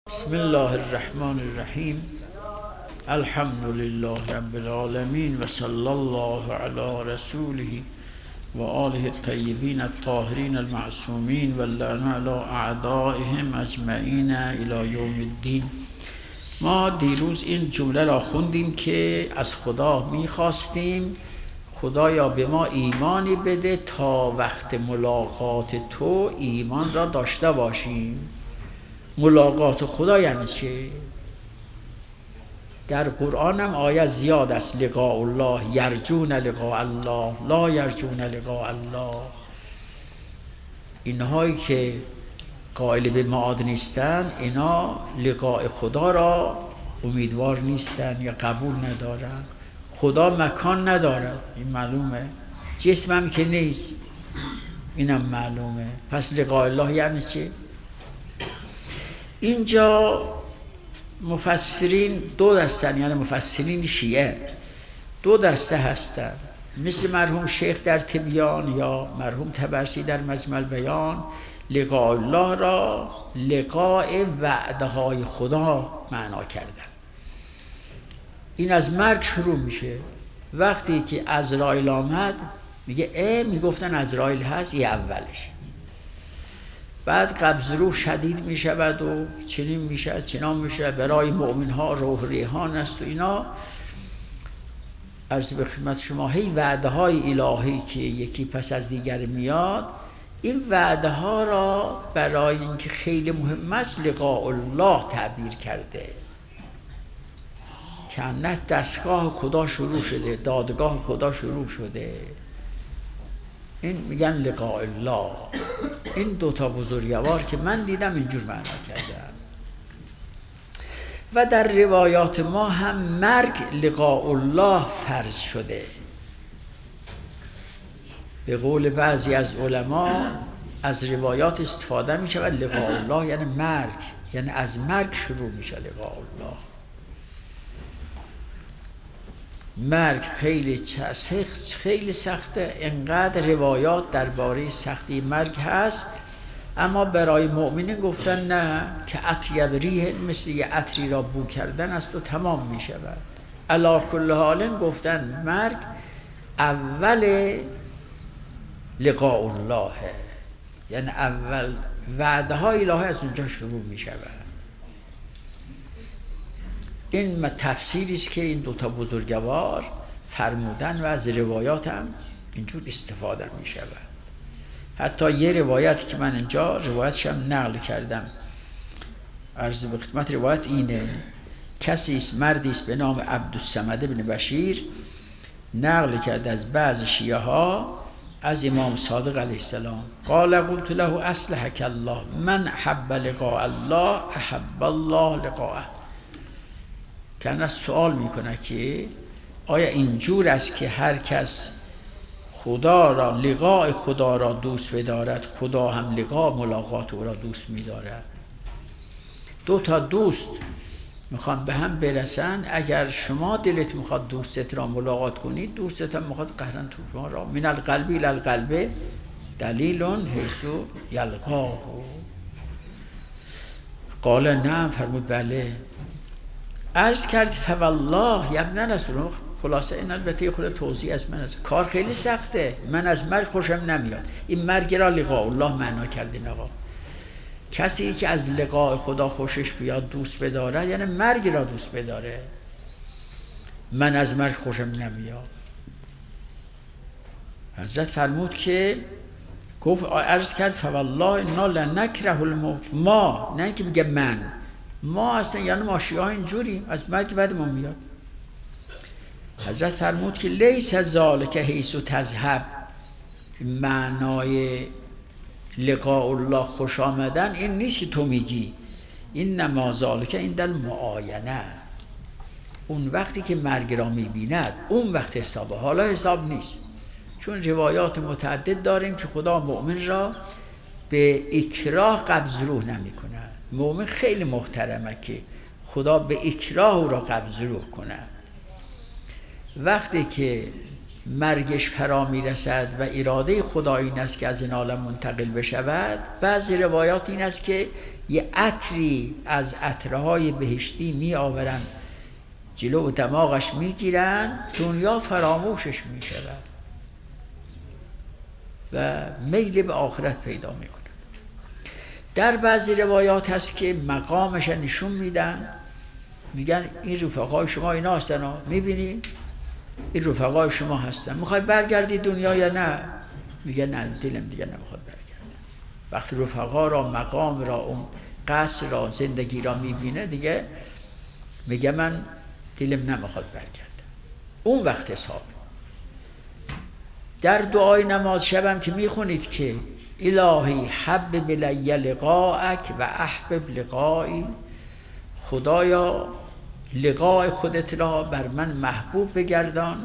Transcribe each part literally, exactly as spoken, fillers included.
بسم الله الرحمن الرحیم. الحمد لله رب العالمین و صلی الله علی رسوله و آله الطیبین الطاهرین المعصومین و اللعن علی اعدائهم اجمعین الی یوم الدین. ما دیروز این جمله را خوندیم که از خدا میخواستیم خدایا به ما ایمانی بده تا وقت ملاقات تو ایمان را داشته باشیم. ملاقات خدا یعنی چه؟ در قرآن هم آیه زیاد است. لقاء الله، یرجون لقاء الله، لا یرجون لقاء الله. اینهایی که قائل به معاد نیستن اینا لقاء خدا را امیدوار نیستن یا قبول ندارن. خدا مکان ندارد، این معلومه. جسم هم که نیست، اینم معلومه. پس لقاء الله یعنی چه؟ اینجا مفسرین دو دستن، یعنی مفسرین شیعه دو دسته هستن، مثل مرحوم شیخ در تبیان یا مرحوم طبرسی در مجمع البیان. لقاء الله را لقاء وعده های خدا معنا کردن. این از مرگ شروع میشه. وقتی که عزراییل آمد میگه اه میگفتن عزراییل هست، یه اولش. بعد قبض روح شدید می شود و چنین می شود چنان می شود، برای مؤمن ها روح ریحان است و اینا. عرض به خدمت شما هی وعده های الهی که یکی پس از دیگر میاد، این وعده ها را برای اینکه خیلی مهم است لقاء الله تعبیر کرده. که نه دستگاه خدا شروع شده، دادگاه خدا شروع شده. این میگن لقاء الله. این دوتا بزرگوار که من دیدم اینجور معنا کردن. و در روایات ما هم مرگ لقاء الله فرض شده. به قول بعضی از علما از روایات استفاده می شود لقاء الله یعنی مرگ، یعنی از مرگ شروع می شود لقاء الله. مرگ خیلی سخت، خیلی سخته. انقدر روایات درباره سختی مرگ هست، اما برای مؤمنین گفتن نه، که اطیب ریح مثل یه عطری را بو کردن است و تمام می شود. علی کل حال گفتن مرگ اول لقاء الله، یعنی اول وعده های الهی از اونجا شروع می شود. این تفسیری است که این دوتا بزرگوار فرمودن و از روایات هم اینجور استفاده می شود. حتی یه روایت که من اینجا روایتش هم نقل کردم، عرض به خدمت روایت اینه. کسی است، مردی است به نام عبدالصمد بن بشیر، نقل کرده از بعض شیعه ها از امام صادق علیه السلام. قال قلت له اصلحک الله من حب لقاء الله احب الله لقاءه. که از سوال میکنه که آیا اینجور است که هر کس خدا را، لقاء خدا را دوست بدارد، خدا هم لقاء ملاقات او را دوست میدارد؟ دو تا دوست میخوان به هم برسن. اگر شما دلت میخواد دوستت را ملاقات کنید، دوستت هم میخواد قهرن تو شما را. من القلب الی القلب دلیل حیث یلقاه. قال نعم، فرمود بله. عرض کرد فوالله یا ابن رسول الله. خلاصه این البته خود توضیح از من است. کار خیلی سخته، من از مرگ خوشم نمیاد. این مرگ را لقاء الله معنا کردین آقا. کسی که از لقاء خدا خوشش بیاد، دوست بداره، یعنی مرگ را دوست بداره. من از مرگ خوشم نمیاد. حضرت فرمود که گفت عرض کرد فوالله انا لنکره الموت. ما، نه که میگه من، ما اصلا یعنی ما شیعه ها اینجوریم، از مرگ بدمون میاد. حضرت فرمود که لیس ذالک حیث تذهب. معنای لقاء الله خوش آمدن این نیست که تو میگی، این نما ذالک عند المعاینه. اون وقتی که مرگ را میبیند اون وقت حسابه، حالا حساب نیست. چون روایات متعدد داریم که خدا مؤمن را به اکراه قبض روح نمی کنه. مؤمن خیلی محترمه که خدا به اکراه او را قبض روح کنه. وقتی که مرگش فرا میرسد و اراده خدا این است که از این عالم منتقل بشود، بعضی روایات این است که یه عطری از عطرهای بهشتی می آورن جلو دماغش می گیرن، دنیا فراموشش می شود و میل به آخرت پیدا می کنه. در بعضی روایات هست که مقامش نشون میدن، میگن این رفقای شما اینا هستن ها، میبینی این رفقای شما هستن، میخوای برگردی دنیا یا نه؟ میگه نه، دلم دیگه نمیخواد برگردم. وقتی رفقا را، مقام را، اون قصر را، زندگی را میبینه دیگه میگه من دلم نمیخواد برگردم. اون وقت حساب. در دعای نماز شبم که میخونید که الهی حبب الی لقاءک و احبب لقایی، خدایا لقاء خودت را بر من محبوب بگردان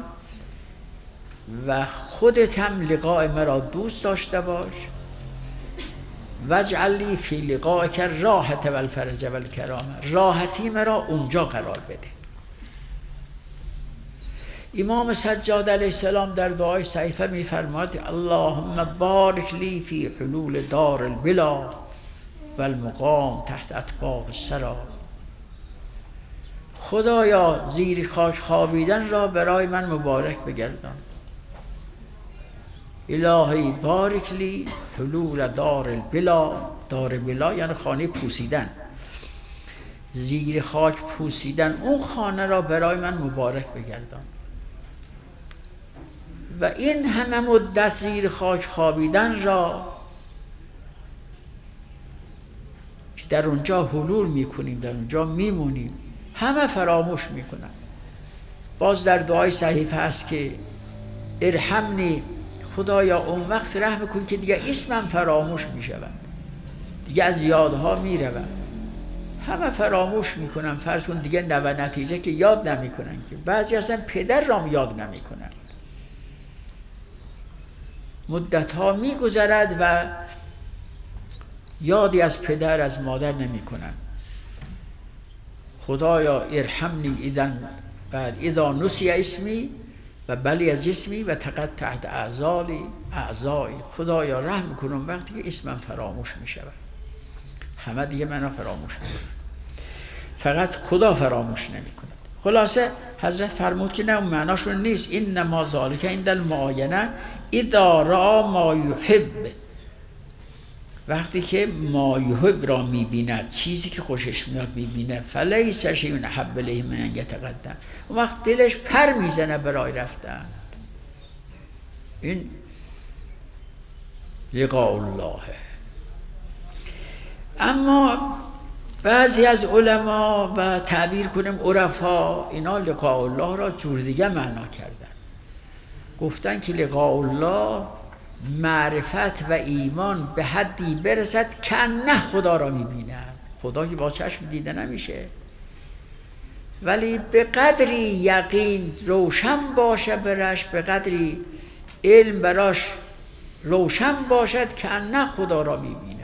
و خودت هم لقاء مرا دوست داشته باش، واجعل لی فی لقائک الراحة و الفرج و الکرامة، راحتی مرا اونجا قرار بده. امام سجاد علیه السلام در دعای صحیفه می‌فرماد اللهم بارک لی فی حلول دار البلا و المقام تحت اطباق الثری، خدایا زیر خاک خوابیدن را برای من مبارک بگردان. الهی بارک لی حلول دار البلا، دار بلا یعنی خانه پوسیدن، زیر خاک پوسیدن، اون خانه را برای من مبارک بگردان. و این همه مدت زیر خاک خوابیدن را که در اونجا حلول میکنیم، در اونجا میمونیم، همه فراموش میکنن. باز در دعای صحیفه هست که ارحمنی، خدایا اون وقت رحم کن که دیگه اسمم فراموش میشود، دیگه از یادها میروم، همه فراموش میکنن. فرض کن دیگه نوع نتیجه که یاد نمیکنن، که بعضی اصلا پدر را یاد نمیکنن. مدت ها میگذرد و یادی از پدر از مادر نمیکنن. خدایا ارحمنی اذن بعد اذا نسی اسمی و بلی از اسمی و تقطعت اعضایی اعضایی، خدایا رحم کنم وقتی که اسمم فراموش میشود. همه دیگه منو فراموش میکنن، فقط خدا فراموش نمیکنه. خلاصه حضرت فرمود که نه، اون معناشون نیست. این نما ذالک عند المعاینه اذا را ما یحب، وقتی که ما یحب را میبیند، چیزی که خوشش میاد میبینه، فلیس شیء احب الیه من ان یتقدم، اون وقت دلش پر میزنه برای رفتن. این لقاء الله. اما بعضی از علما و تعبیر کنیم عرفا، اینا لقاء الله را جور دیگه معنا کردن. گفتن که لقاء الله معرفت و ایمان به حدی برسد که نه خدا را میبیند. خدا که با چشم دیده نمیشه، ولی به قدری یقین روشن باشه برش، به قدری علم براش روشن باشد که نه خدا را میبیند.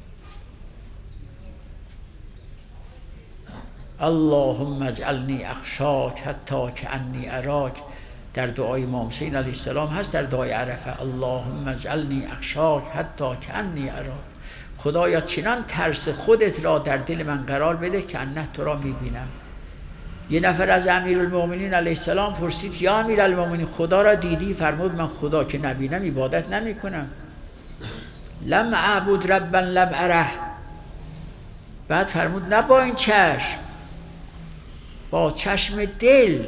اللهم اجعلنی اخشاک حتی کأنی اراک، در دعای امام حسین علیه السلام هست، در دعای عرفه اللهم اجعلنی اخشاک حتی کأنی اراک، خدایا چنان ترس خودت را در دل من قرار بده که نه تو را میبینم. یه نفر از امیرالمومنین علیه السلام پرسید یا امیرالمومنین خدا را دیدی؟ فرمود من خدا که نبینم عبادت نمی کنم. لم اعبد ربا لم اره. بعد فرمود نه با این چشم، با چشم دل.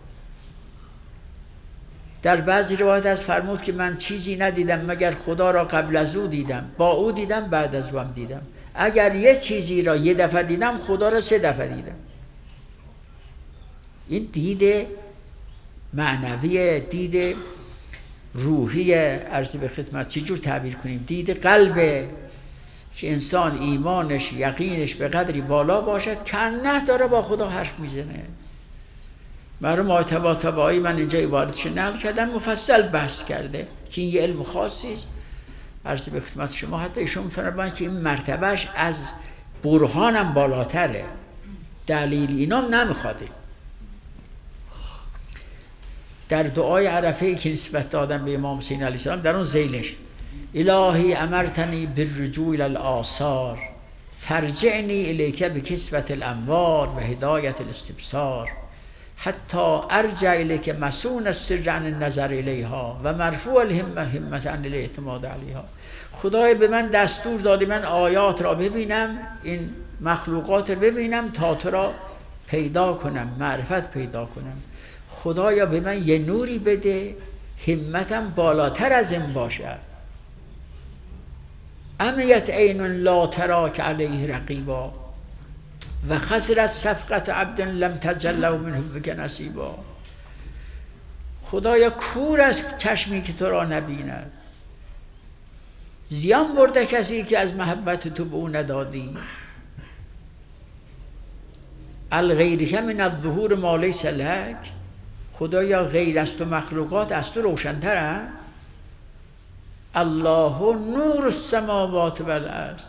در بعضی روایت از فرمود که من چیزی ندیدم مگر خدا را قبل از او دیدم، با او دیدم، بعد از او هم دیدم. اگر یه چیزی را یه دفعه دیدم خدا را سه دفعه دیدم. این دید معنوی، دید روحی، عرض به خدمت چی جور تعبیر کنیم، دید قلبه که انسان ایمانش، یقینش به قدری بالا باشد که نه داره با خدا حرف میزنه. مرحوم آقای طباطبایی، من اینجا عبارتش نقل کردم، مفصل بحث کرده که این یه علم خاصی است. عرض به خدمت شما حتی ایشون می‌فرمایند که این مرتبهش از برهانم بالاتره، دلیل اینام نمیخواده. در دعای عرفه که نسبت دادن به امام حسین علیه السلام، در اون ذیلش الهی امرتنی بالرجوع الی الاثار فرجعنی الیک بکسوة الانوار و هدایت الاستبصار حتی ارجع الیک مسون السر عن النظر الیها و مرفوع الهمه همت عن الاعتماد علیها. خدای به من دستور دادی من آیات را ببینم، این مخلوقات رو ببینم تا تو را پیدا کنم، معرفت پیدا کنم. خدایا به من یه نوری بده همتم بالاتر از این باشد. امیت عین لا تراک علیه رقیبا و خسرت صفقت عبد لم تجلوا منه بک نصیبا. خدایا کور از چشمی که تو را نبیند، زیان برده کسی که از محبت تو به او ندادی. الغیرک من الظهور ما لیس لک. خدایا غیر از تو مخلوقات از تو روشن‌ترند. الله نور السماوات و الارض.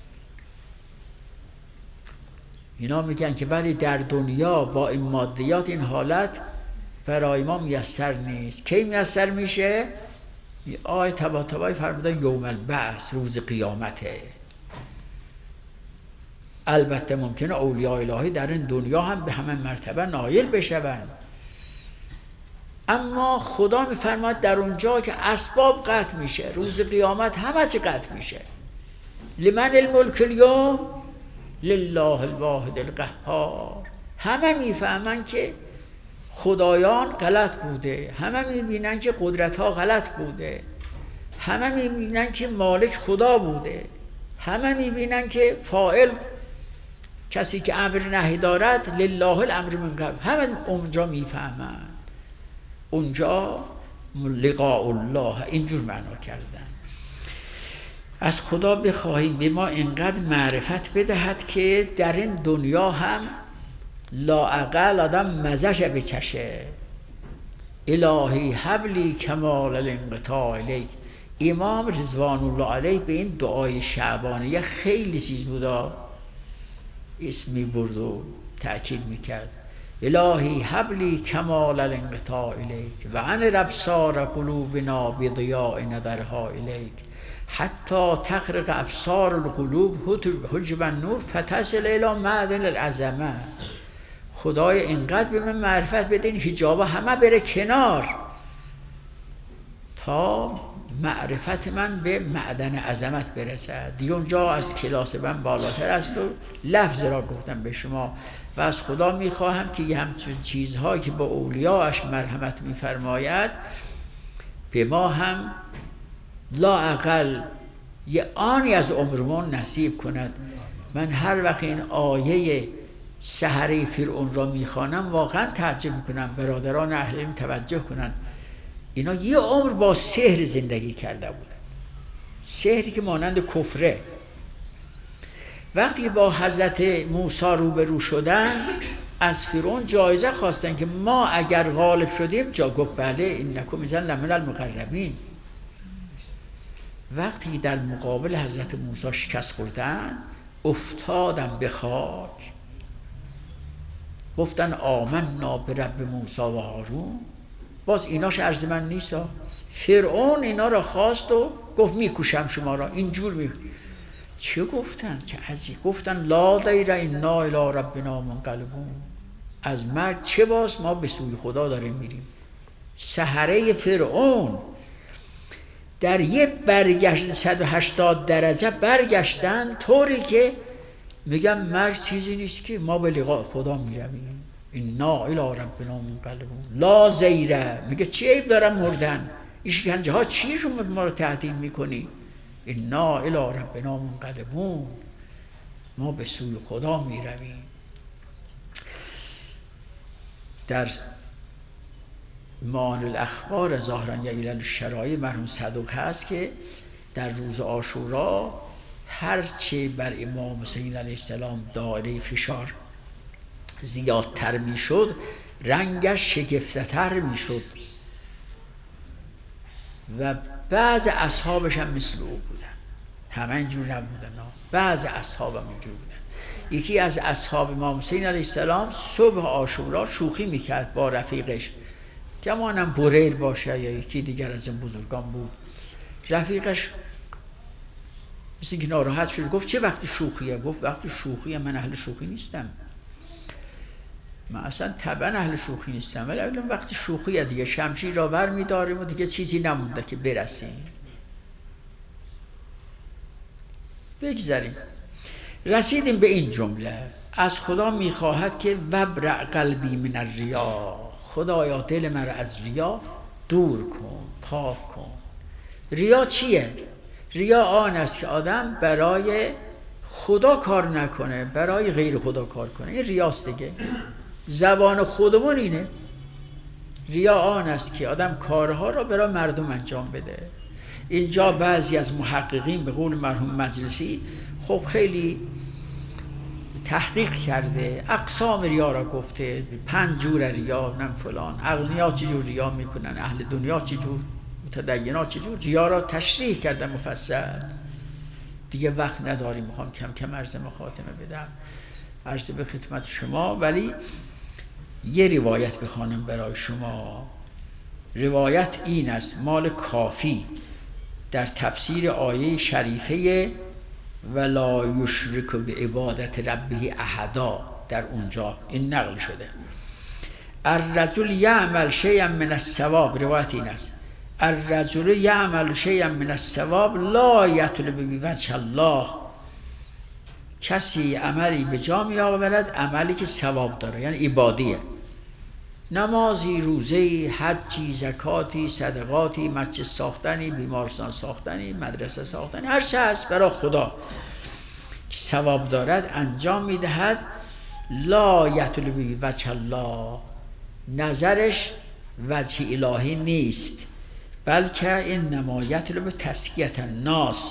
اینا میگن که ولی در دنیا با این مادیات این حالت برای ما میسر نیست. کی میسر میشه؟ آیه طباطبایی فرمودن یوم البعث، روز قیامته. البته ممکنه اولیاء الهی در این دنیا هم به همه مرتبه نایل بشوند، اما خدا میفرماد در اونجا که اسباب قطع میشه، روز قیامت همه چی قطع میشه. لمن الملک اليوم لله الواحد القهار. همه میفهمن که خدایان غلط بوده، همه میبینن که قدرت ها غلط بوده، همه میبینن که مالک خدا بوده، همه میبینن که فاعل کسی که امر نهی دارد لله الامر من قبل. همه اونجا میفهمن، اونجا لقاء الله اینجور معنا کردن. از خدا بخواهیم به ما اینقدر معرفت بدهد که در این دنیا هم لااقل آدم مزهش بچشه. الهی حبلی کمال الانقطاع الیک. امام رضوان الله علیه به این دعای شعبانیه خیلی چیز بودا اسمی برد و تأکید میکرد. الهی حبلی کمال الانقطاع الیک و انر ابصار قلوبنا بضیاء نظرها الیک حتی تخرق ابصار القلوب حجب النور فتصل الی معدن العظمه. خدای اینقدر به من معرفت بده این حجابا همه بره کنار تا معرفت من به معدن عظمت برسد. دیگه اونجا از کلاس من بالاتر است و لفظ را گفتم به شما و از خدا میخواهم که یه همچون چیزهایی که با اولیاش مرحمت میفرماید به ما هم لااقل یه آنی از عمرمون نصیب کند. من هر وقت این آیه سحره فرعون را میخوانم واقعا تعجب میکنم. برادران اهل علم توجه کنن، اینا یه عمر با سحر زندگی کرده بودن، سحری که مانند کفره. وقتی با حضرت موسی روبرو شدن از فرعون جایزه خواستن که ما اگر غالب شدیم، جا گفت بله انکم اذا لمن المقربین. وقتی در مقابل حضرت موسی شکست خوردن افتادن به خاک، گفتن آمنا برب موسی و هارون. باز ایناش عرض من نیست. فرعون اینا را خواست و گفت میکوشم شما را. اینجور می چه گفتن؟ چه عجیب گفتن لا دیر انا الی ربنا منقلبون. از مرگ چه باز، ما به سوی خدا داریم میریم. سحره فرعون در یه برگشت صد و هشتاد درجه برگشتن طوری که میگم مرگ چیزی نیست که ما به لقاء خدا میرویم. انا الی ربنا منقلبون. لا زیره میگه چی عیب دارم مردن؟ این شکنجه ها چی شما ما رو تهدید میکنی؟ انا الی ربنا منقلبون. ما به سوی خدا میرویم. در معانی الاخبار ظاهرا یا ایلال الشرایع مرحوم صدوق هست که در روز عاشورا هرچه بر امام حسین علیه السلام دایره فشار زیادتر میشد رنگش شگفت‌تر میشد و بعض اصحابش هم مثل او بودن. همه اینجور نبودن، بعض اصحاب هم اینجور بودن. یکی از اصحاب امام حسین علیه السلام صبح عاشورا شوخی میکرد با رفیقش، گمانم بریر باشه یا یکی دیگر از این بزرگان بود. رفیقش مثل اینکه ناراحت شد، گفت چه وقت شوخیه؟ گفت وقت شوخیه، من اهل شوخی نیستم، من اصلا طبعا اهل شوخی نیستم، ولی الان وقت شوخیه دیگه، شمشیر را بر می‌داریم و دیگه چیزی نمونده که برسیم. بگذاریم. رسیدیم به این جمله: از خدا میخواهد که وبرع قلبی من الریا، خدایا دل من را از ریا دور کن، پاک کن. ریا چیه؟ ریا آن است که آدم برای خدا کار نکنه، برای غیر خدا کار کنه. این ریاست دیگه. زبان خودمون اینه. ریا آن است که آدم کارها را برای مردم انجام بده. اینجا بعضی از محققین به قول مرحوم مجلسی خب خیلی تحقیق کرده، اقسام ریا را گفته، پنج جور ریا، نم فلان، اغنیا چجور ریا میکنن، اهل دنیا چجور، متدینا چجور، ریا را تشریح کرده مفصل. دیگه وقت نداریم، میخوام کم کم عرض مخاتمه بدم، عرض به خدمت شما. ولی یه روایت بخوانم برای شما. روایت این است، مال کافی در تفسیر آیه شریفه ولا یشرک بعبادت ربه احدا، در اونجا این نقل شده: الرجل یعمل شیئا من الثواب، روایت این است: الرجل یعمل شیئا من الثواب لا یطلب بوجه الله، کسی عملی به جا می آورد، عملی که ثواب داره، یعنی عبادیه، نمازی، روزه‌ای، حجی، زکاتی، صدقاتی، مسجد ساختنی، بیمارستان ساختنی، مدرسه ساختنی، هر چه هست برای خدا که ثواب دارد انجام میدهد. لا یطلب وجه الله، نظرش وجه الهی نیست، بلکه این نما یطلب تسکیت الناس،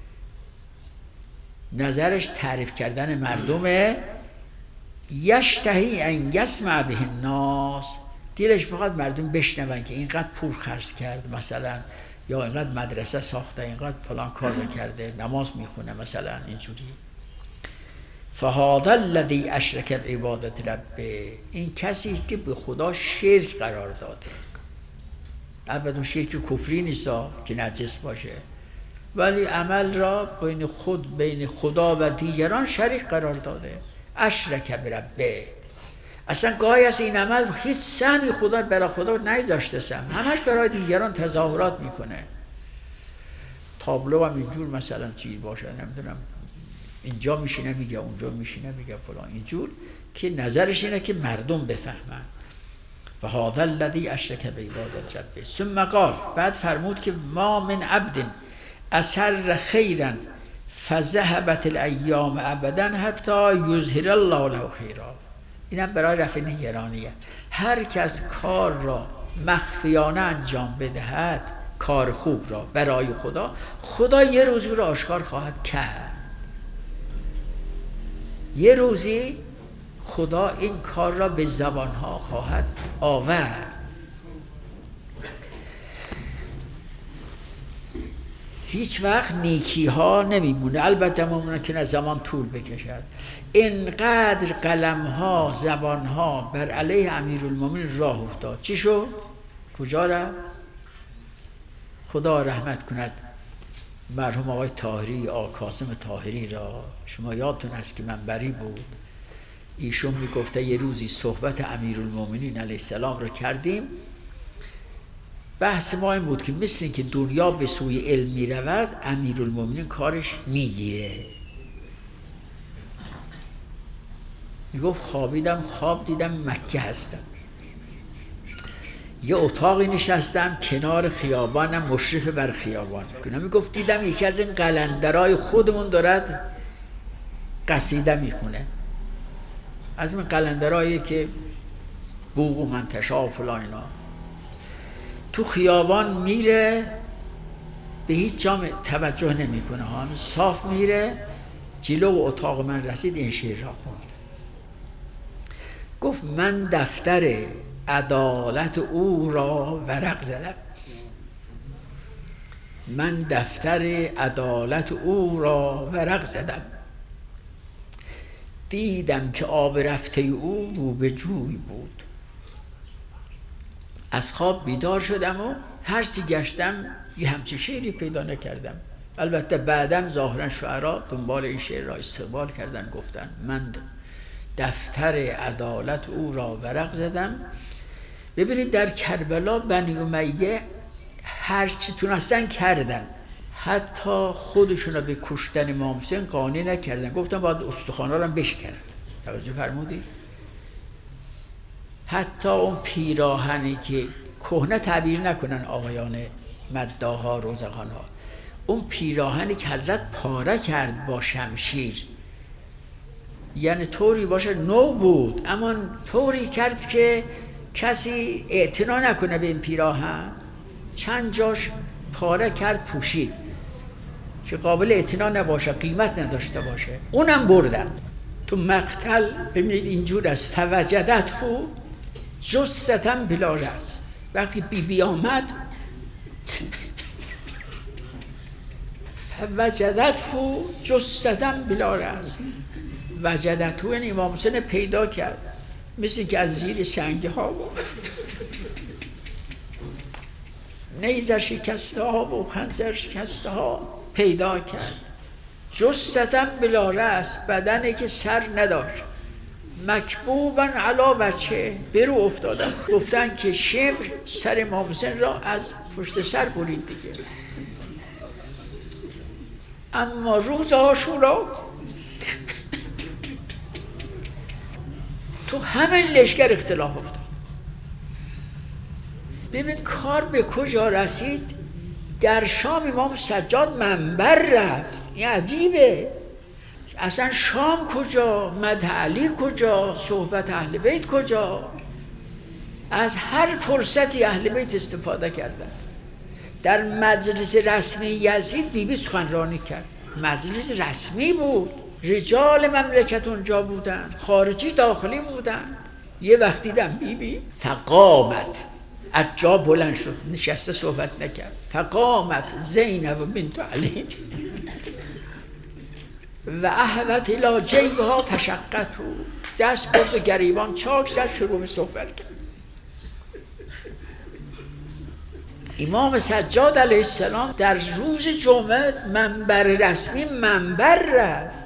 نظرش تعریف کردن مردمه. یشتهی ان یسمع به الناس، دلش میخواد مردم بشنون که اینقدر پول خرج کرد مثلا، یا اینقدر مدرسه ساخته، اینقدر فلان کار رو کرده، نماز میخونه مثلا، اینجوری. فهذا الذی اشرک بعبادت ربه، این کسی که به خدا شرک قرار داده. البته شرک کفری نیست که نجس باشه، ولی عمل را بین خود بین خدا و دیگران شریک قرار داده. اشرک بربه، اصلا گاهی از این عمل هیچ سهمی خدا برای خدا نگذاشته، سهم همش برای دیگران تظاهرات میکنه. تابلو هم اینجور مثلا چی باشه، نمیدونم اینجا میشینه میگه، اونجا میشینه میگه فلان، اینجور که نظرش اینه که مردم بفهمن. و هذا الذی اشرک بعبادت ربه. ثم قال، بعد فرمود که ما من عبد اسر خیرا فذهبت الایام ابدا حتی یظهر الله له خیرا. اینم برای رفع نگرانیه. هر کس کار را مخفیانه انجام بدهد، کار خوب را برای خدا، خدا یه روزی را آشکار خواهد کرد. یه روزی خدا این کار را به زبانها خواهد آورد. هیچ وقت نیکی ها نمیمونه، البته ممکنه که زمان طول بکشد. اینقدر قلم ها، زبان ها بر علیه امیرالمومنین راه افتاد. چی شد؟ کجا رفت؟ خدا رحمت کند مرحوم آقای طاهری، آقا قاسم طاهری را، شما یادتون هست که منبری بود، ایشون میگفته یه روزی صحبت امیرالمومنین علیه السلام را کردیم، بحث ما این بود که مثل این که دنیا به سوی علم می رود، امیرالمومنین کارش میگیره. میگفت خوابیدم، خواب دیدم مکه هستم، یه اتاقی نشستم کنار خیابانم، مشرف بر خیابان کنم. میگفت دیدم یکی از این قلندرای خودمون دارد قصیده میخونه، از این قلندرایی که بوق و منتشا و فلان اینا. تو خیابان میره، به هیچ جا توجه نمیکنه، هم صاف میره، جلو و اتاق من رسید، این شعر را خوند. گفت من دفتر عدالت او را ورق زدم، من دفتر عدالت او را ورق زدم، دیدم که آب رفته او رو به جوی بود. از خواب بیدار شدم و هرچی گشتم یه همچی شعری پیدا نکردم. البته بعداً ظاهراً شعرا دنبال این شعر را استقبال کردن، گفتن من دفتر عدالت او را ورق زدم. ببینید در کربلا بنی امیه هر چی تونستن کردن، حتی خودشون را به کشتن امام حسین قانع نکردن، گفتن باید استخوانا را بشکنن. توجه فرمودید؟ حتی اون پیراهنی که کهنه تعبیر نکنن آقایان مداها روزخوان‌ها، اون پیراهنی که حضرت پاره کرد با شمشیر، یعنی طوری باشه نو بود اما طوری کرد که کسی اعتنا نکنه به این پیراهن، چند جاش پاره کرد پوشید که قابل اعتنا نباشه، قیمت نداشته باشه، اونم بردن. تو مقتل ببینید اینجور است، فوجدت خو جستتم بلا رأس. وقتی بی بی آمد فوجدت خو جستتم بلا رأس، وجدت خو این امام حسین پیدا کرد، مثل که از زیر سنگ ها بود نیزه شکسته ها و خنجر شکسته ها پیدا کرد. جستتم بلا رأس، بدنی که سر نداشت، مکبوبا علا بچه برو افتادن. گفتن که شمر سر امام حسین را از پشت سر برید دیگه. اما روز عاشورا تو همه لشکر اختلاف افتاد. ببین کار به کجا رسید. در شام امام سجاد منبر رفت، این عجیبه. اصلا شام کجا، مدح علی کجا، صحبت اهل بیت کجا؟ از هر فرصتی اهل بیت استفاده کردن. در مجلس رسمی یزید بی بی سخنرانی کرد، مجلس رسمی بود، رجال مملکت اونجا بودن، خارجی داخلی بودن. یه وقت دیدم بی بی فقامت از جا بلند شد، نشسته صحبت نکرد. فقامت زینب بنت علی و احوت الی جیبها فشقته، دست برد به گریبان چاک زد، شروع به صحبت کرد. امام سجاد علیه السلام در روز جمعه منبر رسمی منبر رفت.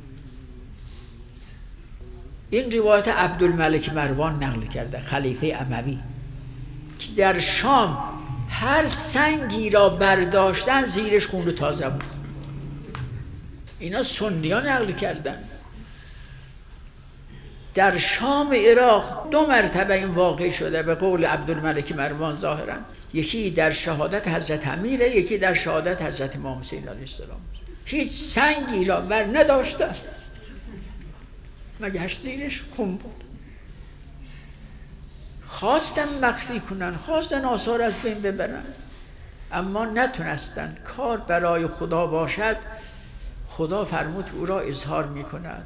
این روایت عبدالملک مروان نقل کرده، خلیفه اموی، که در شام هر سنگی را برداشتن زیرش خون تازه بود. اینا سنیان نقل کردن. در شام عراق دو مرتبه این واقع شده به قول عبدالملک مروان ظاهرا، یکی در شهادت حضرت امیره، یکی در شهادت حضرت امام حسین علیه السلام. هیچ سنگی را بر نداشتن مگه زیرش خون بود. خواستن مخفی کنن، خواستن آثار از بین ببرن، اما نتونستن. کار برای خدا باشد، خدا فرمود او را اظهار می کند.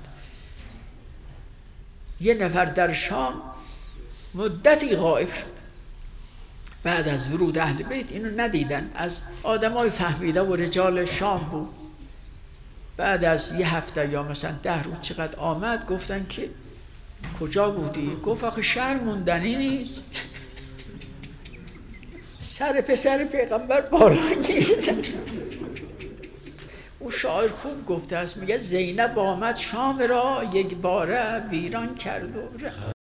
یه نفر در شام مدتی غائب شد، بعد از ورود اهل بیت اینو ندیدن، از آدمای فهمیده و رجال شام بود. بعد از یه هفته یا مثلا ده روز چقدر آمد، گفتن که کجا بودی؟ گفت آخه شهر موندنی نیست، سر پسر پیغمبر باران نیست. او شاعر خوب گفته است، میگه زینب آمد شام را یک باره ویران کرد و